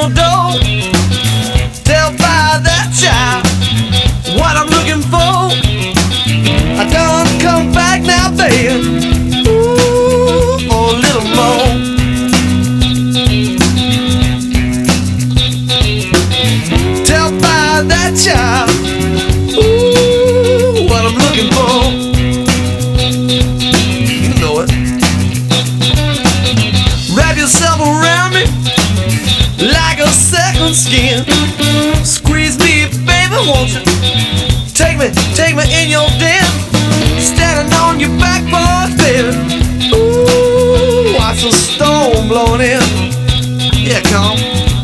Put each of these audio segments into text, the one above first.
your door. Tell by that child what I'm looking for. I done come back now, baby. Ooh, for a little more. Tell by that child, ooh, what I'm looking for. You know it. Wrap yourself around me like a second skin. Squeeze me, baby, won't you? Take me in your den. Standing on your back porch, baby. Ooh, watch the storm blowing in. Yeah, come.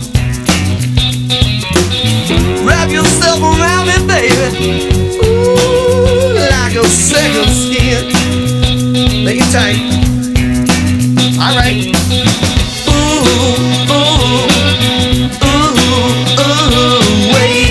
Wrap yourself around me, baby. Ooh, like a second skin. Make it tight. All right. Ooh, ooh, ooh, ooh, wait.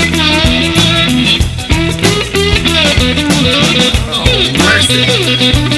Mercy.